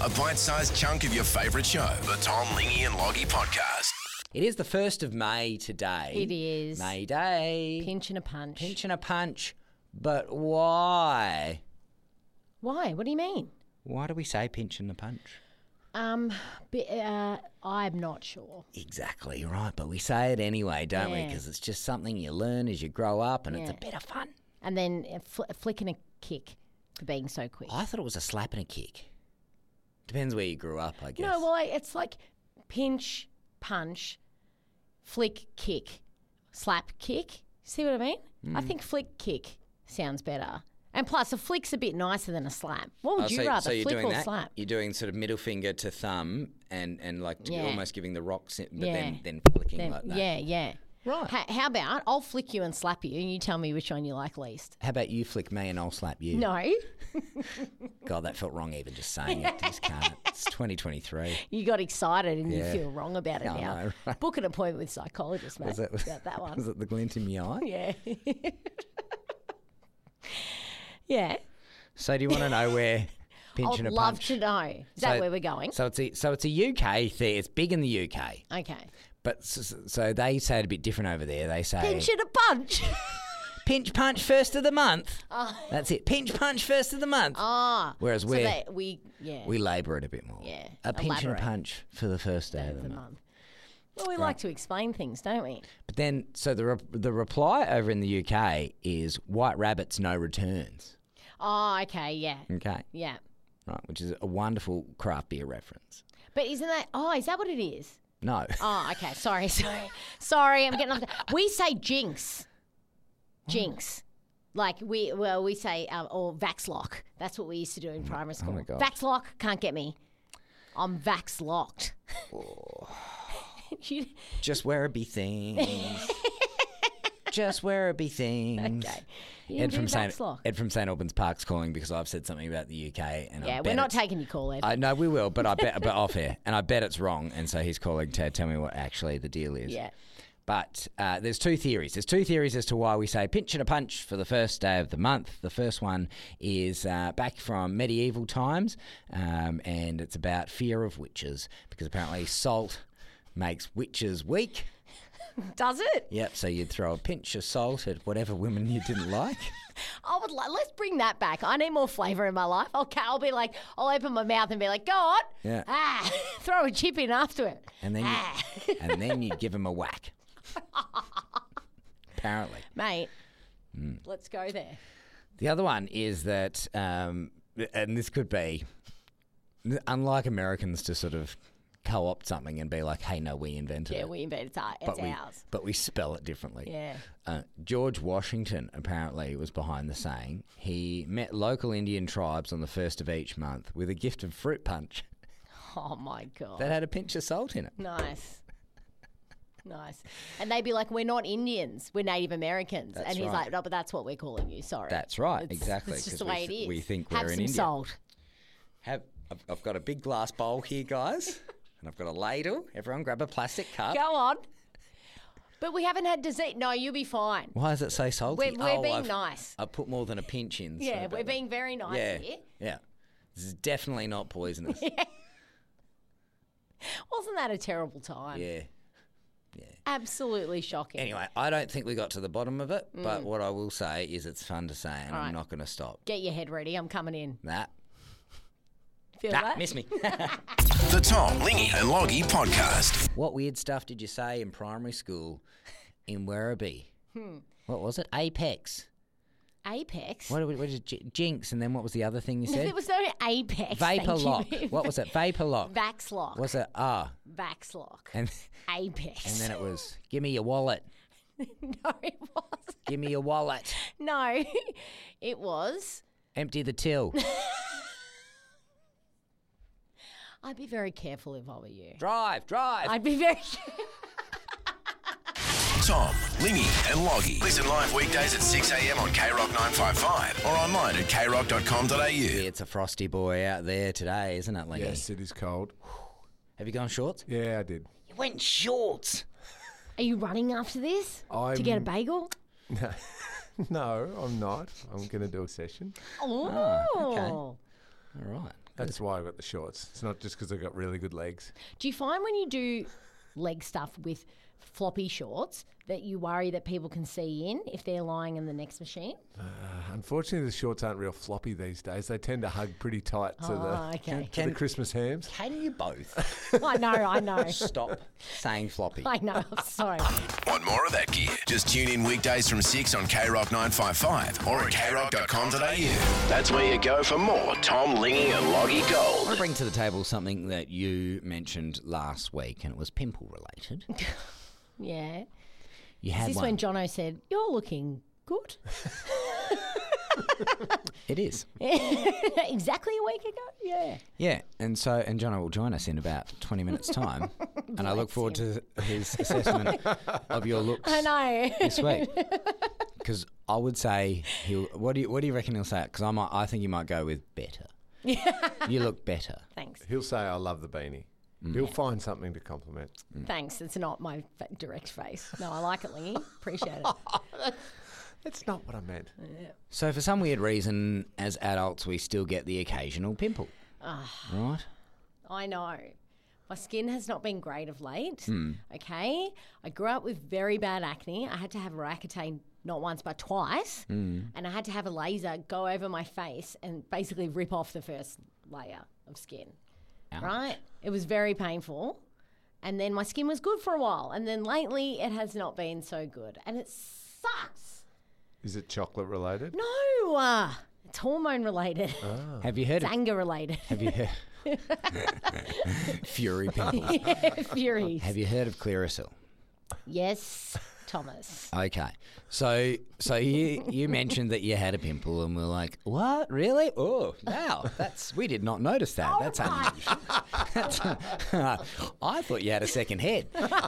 A bite-sized chunk of your favourite show. The Tom, Lingy and Loggy Podcast. It is the 1st of May today. It is. May Day. Pinch and a punch. Pinch and a punch. But why? Why? What do you mean? Why do we say pinch and a punch? I'm not sure. Exactly right, but we say it anyway, don't we? Yeah. Because it's just something you learn as you grow up, and it's a bit of fun. And then a flick and a kick for being so quick. I thought it was a slap and a kick. Depends where you grew up, I guess. No, well, it's like pinch, punch, flick, kick, slap, kick. See what I mean? I think flick, kick sounds better. And plus, a flick's a bit nicer than a slap. What would you rather, you're flick doing or that? slap? You're doing sort of middle finger to thumb and like Yeah. almost giving the rocks, but Yeah. then flicking like that. Yeah. Right. How about I'll flick you and slap you, and you tell me which one you like least? How about you flick me and I'll slap you? No, God, that felt wrong even just saying it. Just can't. It's 2023. you got excited and Yeah. you feel wrong about it I now. know, right? Book an appointment with a psychologist, mate. About that one. Was it the glint in your eye? Yeah. Yeah. So do you want to know where pinch I'd and a love punch? to know. Is that where we're going? So it's a UK thing. It's big in the UK. Okay. But so they say it a bit different over there. They say Pinch and a punch. pinch punch first of the month. Oh. That's it. Pinch punch first of the month. Ah. Whereas so we we labour it a bit more. Yeah, A pinch and a elaborate. punch for the first day of the the month. month. Well, we like to explain things, don't we? But then, so the reply over in the UK is White Rabbits, no returns. Oh, okay, yeah. Okay. Yeah. Right, which is a wonderful craft beer reference. But isn't that, is that what it is? No. Oh, okay. Sorry, I'm getting off. We say jinx. Jinx. Like we say, or Vaxlock. That's what we used to do in primary school. my God. Vaxlock, can't get me. I'm Vax locked. Just where it be things. Just where it be things. Okay. You didn't do Vaxlock. Ed from St Albans Park's calling because I've said something about the UK. And Yeah, we're not taking your call, Ed. I know we will, but but off air, and I bet it's wrong, and so he's calling to tell me what actually the deal is. Yeah. But there's two theories. There's two theories as to why we say pinch and a punch for the first day of the month. The first one is back from medieval times, and it's about fear of witches, because apparently salt makes witches weak. Does it? Yep, so you'd throw a pinch of salt at whatever women you didn't like. Let's bring that back. I need more flavour in my life. I'll be like, I'll open my mouth and be like, go on. Yeah. Throw a chip in after it. And then you'd give them a whack. Apparently. Mate, let's go there. The other one is that, and this could be, unlike Americans to sort of co-opt something and be like, hey, no, we invented it. Yeah, we invented it. It's ours. But we spell it differently. Yeah. George Washington apparently was behind the saying. He met local Indian tribes on the 1st of each month with a gift of fruit punch Oh, my God. that had a pinch of salt in it. Nice. And they'd be like, we're not Indians, we're Native Americans. That's and he's right. like, no, but that's what we're calling you, sorry. That's right, exactly. It's just 'cause the way it is. We think Have we're in some India. salt. I've got a big glass bowl here, guys, and I've got a ladle. Everyone grab a plastic cup. Go on. But we haven't had dessert. No, you'll be fine. Why does it say salty? We're being nice. I put more than a pinch in. Yeah, sorry we're about being very nice that. here. Yeah. This is definitely not poisonous. Wasn't that a terrible time? Yeah. Absolutely shocking. Anyway, I don't think we got to the bottom of it, but what I will say is it's fun to say, and All I'm right. not going to stop. Get your head ready. I'm coming in. Feel that? Miss me. The Tom, Lingy and Loggy Podcast. What weird stuff did you say in primary school in Werribee? What was it? Apex. Apex? What is Jinx? And then what was the other thing you said? There was no Apex. Vapor thank you. lock. What was it? Vapor lock. Vaxlock. Was it Vaxlock. And Apex. and then it was give me your wallet. No, it wasn't. Give me your wallet. No, it was. Empty the till. I'd be very careful if I were you. Drive. I'd be very careful. Tom, Lingy and Loggy. Listen live weekdays at 6 a.m. on KROC 955 or online at kroc.com.au. It's a frosty boy out there today, isn't it, Lingy? Yes, it is cold. Have you gone shorts? Yeah, I did. You went shorts. Are you running after this to get a bagel? No, I'm not. I'm going to do a session. Oh. okay. All right. That's why I got the shorts. It's not just because I got really good legs. Do you find when you do leg stuff with floppy shorts that you worry that people can see in if they're lying in the next machine? Unfortunately, the shorts aren't real floppy these days. They tend to hug pretty tight to Okay. the Christmas hams. Can you both I know. stop saying floppy? I know. I'm sorry. Want more of that gear? Just tune in weekdays from 6 on KROC 955 or at krock.com.au. That's where you go for more Tom, Lingy and Loggy I Gold. want to bring to the table something that you mentioned last week, and it was pimple related. Yeah. You had Is this one. when Jono said, "You're looking good"? It is. Exactly a week ago? Yeah. Yeah, and Jono will join us in about 20 minutes' time, and I look forward to his assessment of your looks I know. this week. Because I would say What do you reckon he'll say? Because I think he might go with better. You look better. Thanks. He'll say, I love the beanie. He'll find something to compliment. Thanks. It's not my direct face. No, I like it, Lingy. Appreciate it. That's not what I meant. So for some weird reason, as adults, we still get the occasional pimple, right? I know. My skin has not been great of late. Okay. I grew up with very bad acne. I had to have Roaccutane not once but twice. And I had to have a laser go over my face and basically rip off the first layer of skin. Ouch. Right? It was very painful. And then my skin was good for a while. And then lately it has not been so good. And it sucks. Is it chocolate related? No. It's hormone related. Have you heard It's of anger related. Have you heard Fury pimples? Furies. Have you heard of Clearasil? Yes, Thomas. Okay, so you mentioned that you had a pimple, and we're like, what? Really? Oh, wow, we did not notice that. That's unusual. I thought you had a second head.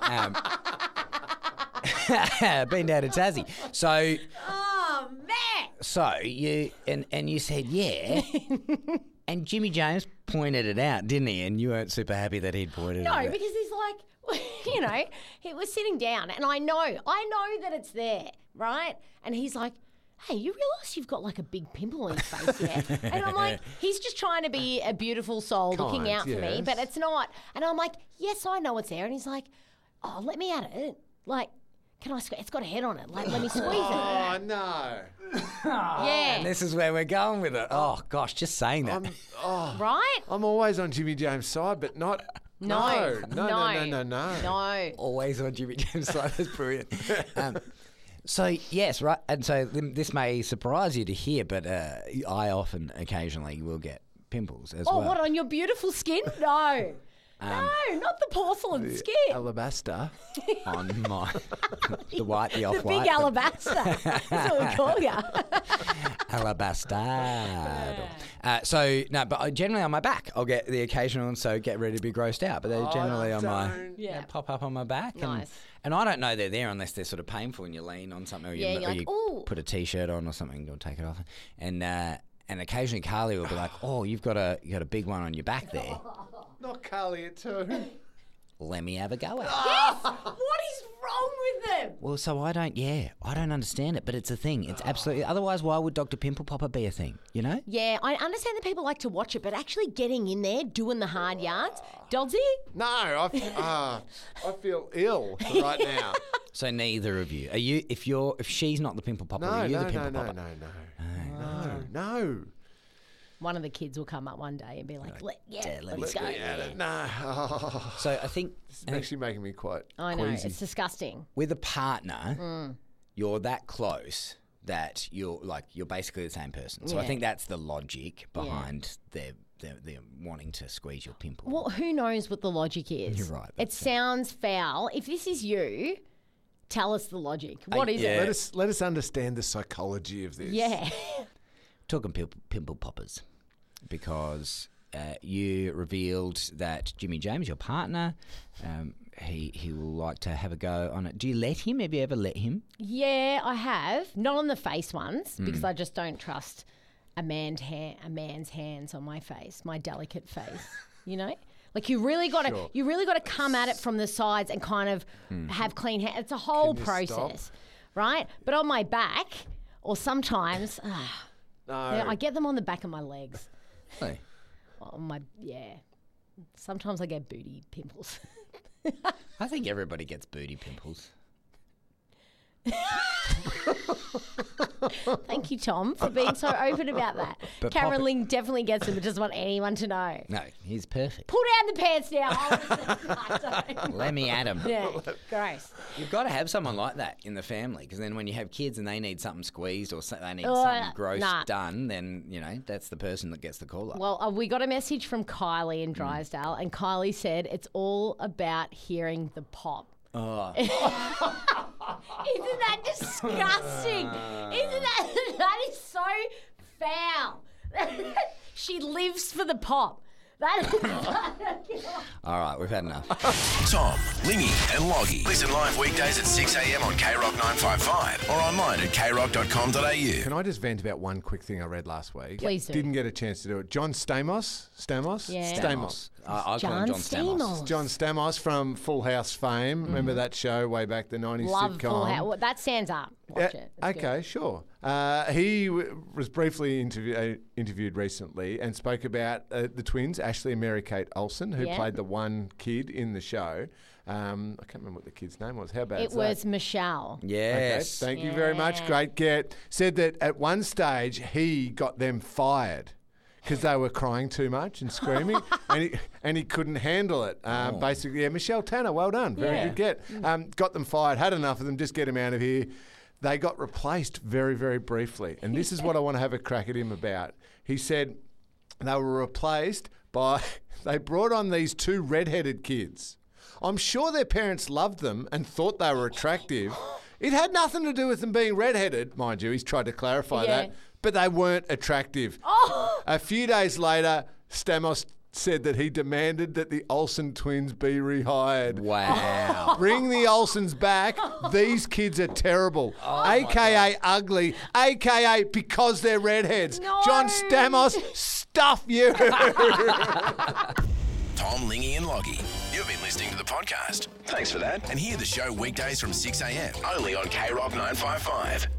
Been down to Tassie. So Oh, man. So you and you said yeah, and Jimmy James pointed it out, didn't he? And you weren't super happy that he'd pointed it No, out. because he's like, he was sitting down, and I know that it's there, right? And he's like, hey, you realise you've got like a big pimple on your face, yeah? And I'm like, he's just trying to be a beautiful soul looking out for me, yes. but it's not. And I'm like, yes, I know it's there. And he's like, oh, let me at it. Like, can I squeeze? It's got a head on it. Like, let me squeeze it. Oh, no. Yeah. And this is where we're going with it. Oh gosh, just saying that. Right? I'm always on Jimmy James' side, but not... No. No. Always on Jimmy James' side. That's brilliant. So yes, right, and so this may surprise you to hear, but I often, occasionally, will get pimples as Oh, well. what, on your beautiful skin? No. No, not the porcelain skin. Alabaster. On my the white, the The off-white, big alabaster. That's what we call you. Alabastado. But generally on my back, I'll get the occasional, and so get ready to be grossed out. But they're generally on my Yeah. pop up on my back, Nice. and I don't know they're there unless they're sort of painful and you lean on something, or you, Yeah, you're or like, you "Ooh." put a t-shirt on or something, you'll take it off, and occasionally Carly will be like, "Oh, you got a big one on your back there. Not Carly at two. Let me have a go at it." Yes. What is wrong with them? Well, so I don't understand it, but it's a thing. It's absolutely. Otherwise, why would Dr. Pimple Popper be a thing? You know? Yeah, I understand that people like to watch it, but actually getting in there, doing the hard yards. Dodzy? No, I feel ill right now. So neither of you are you. If she's not the Pimple Popper, are you the Pimple Popper? No. One of the kids will come up one day and be like, let's go. No. Oh, So I think it's actually making me quite I know, queasy. it's disgusting. with a partner, you're that close that you're basically the same person. So I Yeah. think that's the logic behind their wanting to squeeze your pimple. Well, who knows what the logic is? You're right, It that's sounds foul. If this is you, tell us the logic. What is yeah. it? Let us understand the psychology of this. Yeah. Talking pimple poppers, because you revealed that Jimmy James, your partner, he will like to have a go on it. Do you let him? Have you ever let him? Yeah, I have. Not on the face ones, because I just don't trust a man's hands on my face, my delicate face. You know? Like you really got to come at it from the sides and kind of have clean hands. It's a whole Can you process, stop? right? But on my back, or sometimes No. I get them on the back of my legs. Really? Sometimes I get booty pimples. I think everybody gets booty pimples. Thank you, Tom, for being so open about that. But Cameron Ling definitely gets them, but doesn't want anyone to know. No, he's perfect. Pull down the pants now. Let me at him. Yeah, gross. You've got to have someone like that in the family, because then when you have kids and they need something squeezed or they need something gross done, then, that's the person that gets the call up. Well, we got a message from Kylie in Drysdale, and Kylie said it's all about hearing the pop. Oh. Isn't that disgusting? That is so foul. She lives for the pop. All right, we've had enough. Tom, Lingy and Loggy. Listen live weekdays at 6 a.m. on KROC 955 or online at krock.com.au. Can I just vent about one quick thing I read last week? Please do. Didn't get a chance to do it. John Stamos? Yeah. Stamos. I call him John Stamos. John Stamos from Full House fame. Remember that show way back, the 90s Love sitcom? Full House. Well, that stands up. Watch it. It's Okay, sure. He was briefly interviewed recently and spoke about the twins, Ashley and Mary-Kate Olsen, who played the one kid in the show. I can't remember what the kid's name was. How bad It was Michelle. Yes. Okay, thank you very much. Great get. Said that at one stage he got them fired because they were crying too much and screaming, and he couldn't handle it. Basically, Michelle Tanner, well done. Very good get. Got them fired, had enough of them, just get them out of here. They got replaced very, very briefly. And this is what I want to have a crack at him about. He said they were replaced by, they brought on these two redheaded kids. I'm sure their parents loved them and thought they were attractive. It had nothing to do with them being redheaded, mind you. He's tried to clarify that. But they weren't attractive. A few days later, Stamos said that he demanded that the Olsen twins be rehired. Wow. Bring the Olsens back. These kids are terrible. AKA ugly. AKA because they're redheads. No. John Stamos, stuff you. Tom, Lingy and Loggy. You've been listening to the podcast. Thanks for that. And hear the show weekdays from 6 a.m. only on KROC 955.